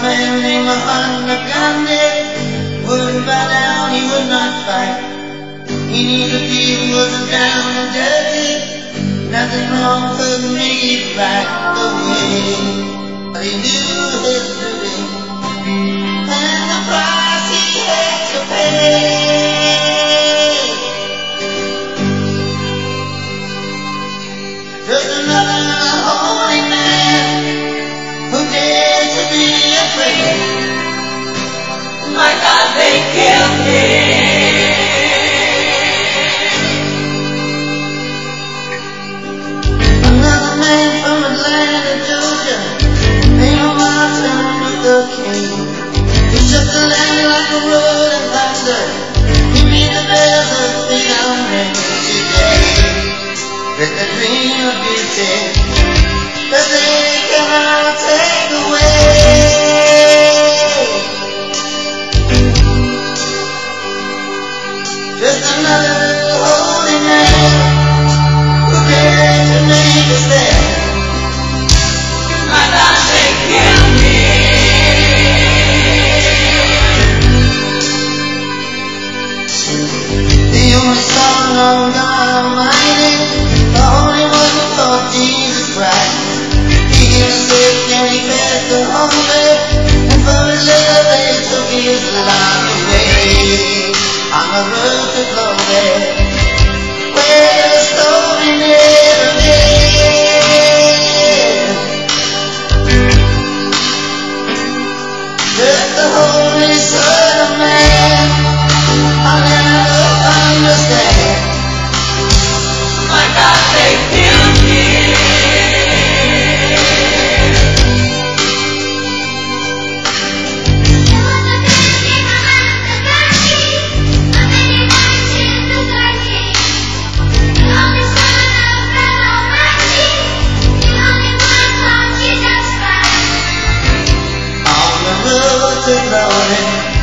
man named Mahatma Gandhi wouldn't bow down, he would not fight. He knew the deed was down and dirty, nothing wrong could make it right away. But he knew his duty and the price he had to pay. Just another holy man who dared to be afraid. My God, they killed him. Another man from Atlanta, Georgia, named Martin Luther King. He shook the land like a rolling thunder. He made the bells of freedom ring today. With the dream of beauty that they cannot take away. Just another holy man who dared to make a stand. My God, they killed me. The only son of God Almighty, the only one who taught Jesus Christ. He healed the sick and he fed the hungry, and for his love they took his life away. On the road to glory, where the story never ends. Just the holy Son of Man, I'll never understand. My God, they killed me. On the road to glory.